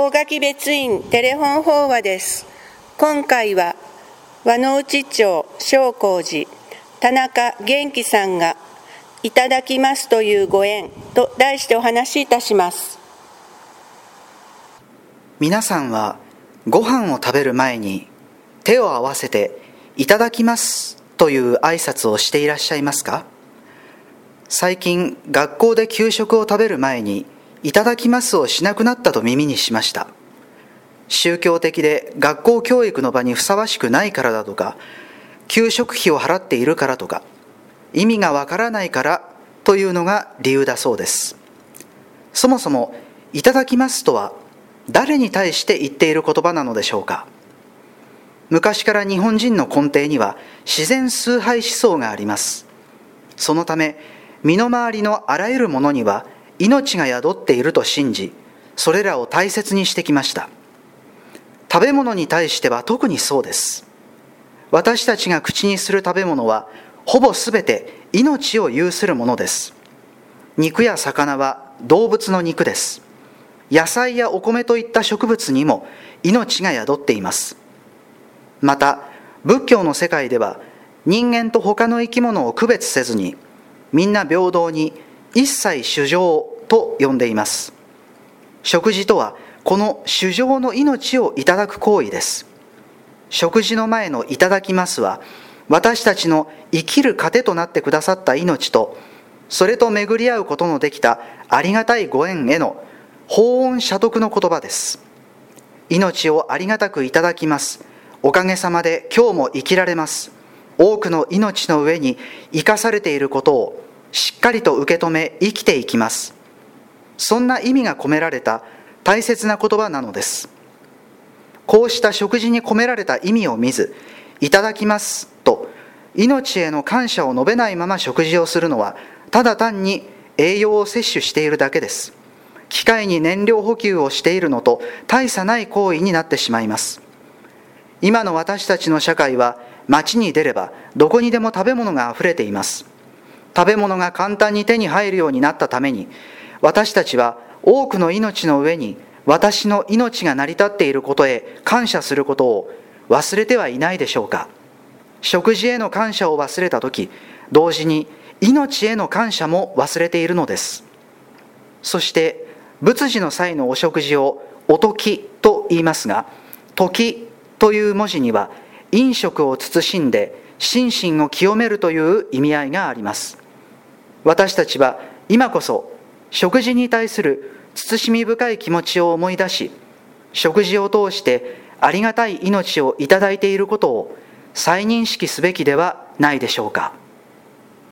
大垣別院テレフォン法話です。今回は和野内町正光寺田中元気さんがいただきますというご縁と題してお話しいたします。 皆さんはご飯を食べる前に手を合わせていただきますという挨拶をしていらっしゃいますか？最近学校で給食を食べる前にいただきますをしなくなったと耳にしました。宗教的で学校教育の場にふさわしくないからだとか、給食費を払っているからとか、意味がわからないからというのが理由だそうです。そもそもいただきますとは誰に対して言っている言葉なのでしょうか。昔から日本人の根底には自然崇拝思想があります。そのため身の回りのあらゆるものには命が宿っていると信じ、それらを大切にしてきました。食べ物に対しては特にそうです。私たちが口にする食べ物はほぼすべて命を有するものです。肉や魚は動物の肉です。野菜やお米といった植物にも命が宿っています。また仏教の世界では人間と他の生き物を区別せずにみんな平等に一切衆生と呼んでいます。食事とはこの衆生の命をいただく行為です。食事の前のいただきますは私たちの生きる糧となってくださった命と、それと巡り合うことのできたありがたいご縁への報恩謝徳の言葉です。命をありがたくいただきます。おかげさまで今日も生きられます。多くの命の上に生かされていることをしっかりと受け止め生きていきます。そんな意味が込められた大切な言葉なのです。こうした食事に込められた意味を見ず、いただきますと命への感謝を述べないまま食事をするのはただ単に栄養を摂取しているだけです。機械に燃料補給をしているのと大差ない行為になってしまいます。今の私たちの社会は街に出ればどこにでも食べ物があふれています。食べ物が簡単に手に入るようになったために、私たちは多くの命の上に私の命が成り立っていることへ感謝することを忘れてはいないでしょうか。食事への感謝を忘れたとき、同時に命への感謝も忘れているのです。そして仏事の際のお食事をおときと言いますが、ときという文字には飲食を慎んで心身を清めるという意味合いがあります。私たちは今こそ食事に対する慎み深い気持ちを思い出し、食事を通してありがたい命をいただいていることを再認識すべきではないでしょうか。